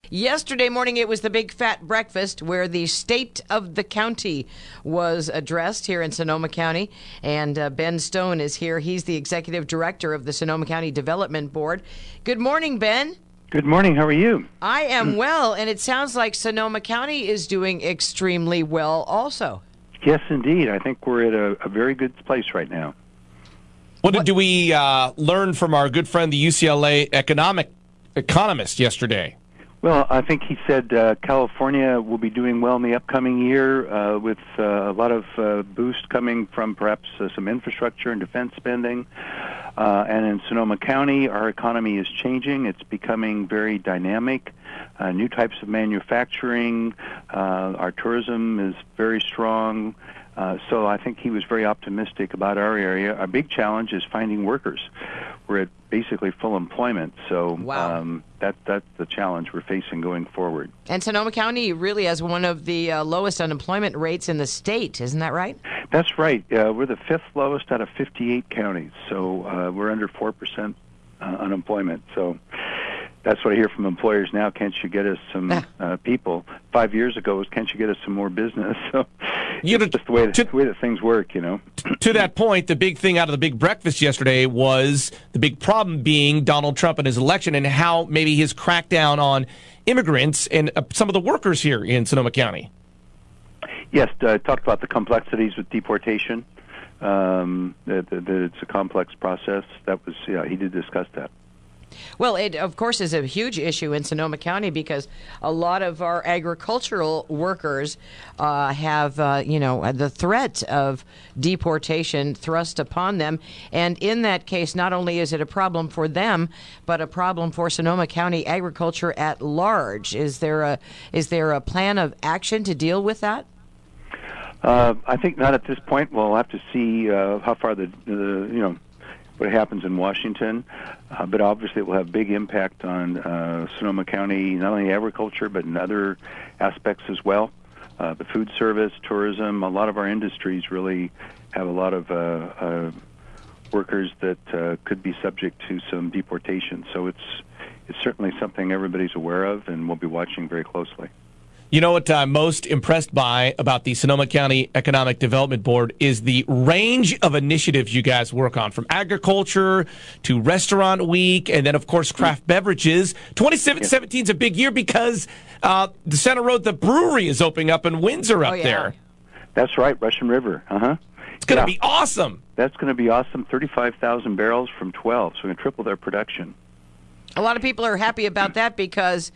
Yesterday morning, it was the big fat breakfast where the state of the county was addressed here in Sonoma County. And Ben Stone is here. He's the executive director of the Sonoma County Development Board. Good morning, Ben. Good morning. How are you? I am well, and it sounds like Sonoma County is doing extremely well also. Yes, indeed. I think we're at a very good place right now. What did we learn from our good friend, the UCLA economist yesterday? Well, I think he said California will be doing well in the upcoming year with a lot of boost coming from perhaps some infrastructure and defense spending. And in Sonoma County, our economy is changing. It's becoming very dynamic. New types of manufacturing. Our tourism is very strong. So I think he was very optimistic about our area. Our big challenge is finding workers. We're at basically full employment, so wow. That's the challenge we're facing going forward. And Sonoma County really has one of the lowest unemployment rates in the state, isn't that right? That's right. We're the fifth lowest out of 58 counties, so we're under 4% unemployment. So that's what I hear from employers now. Can't you get us some people? 5 years ago was, can't you get us some more business? So it's just the way that things work, you know. To that point, the big thing out of the big breakfast yesterday was the big problem being Donald Trump and his election and how maybe his crackdown on immigrants and some of the workers here in Sonoma County. Yes, talked about the complexities with deportation, that it's a complex process. That was, he did discuss that. Well, it, of course, is a huge issue in Sonoma County because a lot of our agricultural workers have, the threat of deportation thrust upon them. And in that case, not only is it a problem for them, but a problem for Sonoma County agriculture at large. Is there a plan of action to deal with that? I think not at this point. We'll have to see how far what happens in Washington, but obviously it will have big impact on Sonoma County, not only agriculture, but in other aspects as well. The food service, tourism, a lot of our industries really have a lot of workers that could be subject to some deportation. So it's certainly something everybody's aware of, and we'll be watching very closely. You know what I'm most impressed by about the Sonoma County Economic Development Board is the range of initiatives you guys work on, from agriculture to Restaurant Week, and then, of course, craft beverages. 2017 is a big year because the Center Road, the brewery, is opening up in Windsor up there. That's right, Russian River. It's going to be awesome. That's going to be awesome. 35,000 barrels from 12, so we're going to triple their production. A lot of people are happy about that because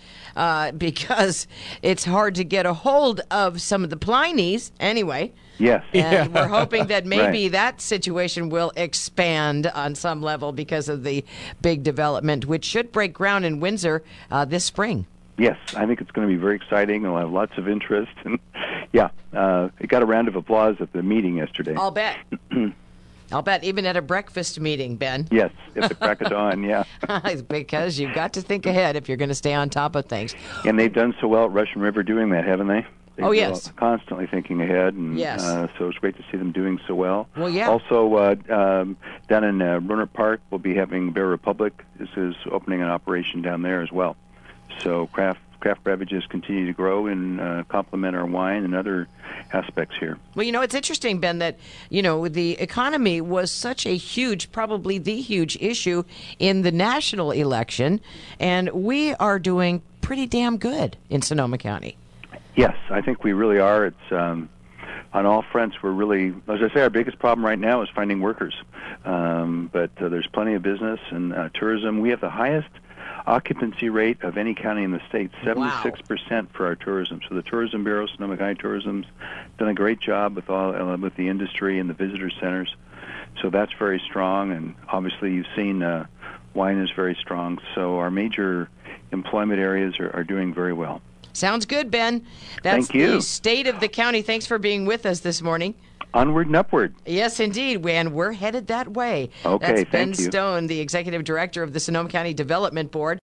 it's hard to get a hold of some of the Plineys anyway. Yes. And we're hoping that maybe that situation will expand on some level because of the big development, which should break ground in Windsor this spring. Yes, I think it's going to be very exciting. We'll have lots of interest. And it got a round of applause at the meeting yesterday. I'll bet. I'll bet, even at a breakfast meeting, Ben. Yes, at the crack of dawn, yeah. Because you've got to think ahead if you're going to stay on top of things. And they've done so well at Russian River doing that, haven't they? Yes. Constantly thinking ahead, and yes. So it's great to see them doing so well. Well, yeah. Also, down in Rohnert Park, we'll be having Bear Republic. This is opening an operation down there as well. So craft beverages continue to grow and complement our wine and other aspects here. Well, it's interesting, Ben, that, the economy was such a huge, probably the huge issue in the national election, and we are doing pretty damn good in Sonoma County. Yes, I think we really are. It's on all fronts. We're really, as I say, our biggest problem right now is finding workers. But there's plenty of business and tourism. We have the highest occupancy rate of any county in the state, 76% for our tourism. So the Tourism Bureau, Sonoma County Tourism's done a great job with with the industry and the visitor centers. So that's very strong, and obviously you've seen wine is very strong. So our major employment areas are doing very well. Sounds good, Ben. That's Thank you. The state of the county. Thanks for being with us this morning. Onward and upward. Yes, indeed, and we're headed that way. Okay, That's Ben thank you. Stone, the Executive Director of the Sonoma County Development Board.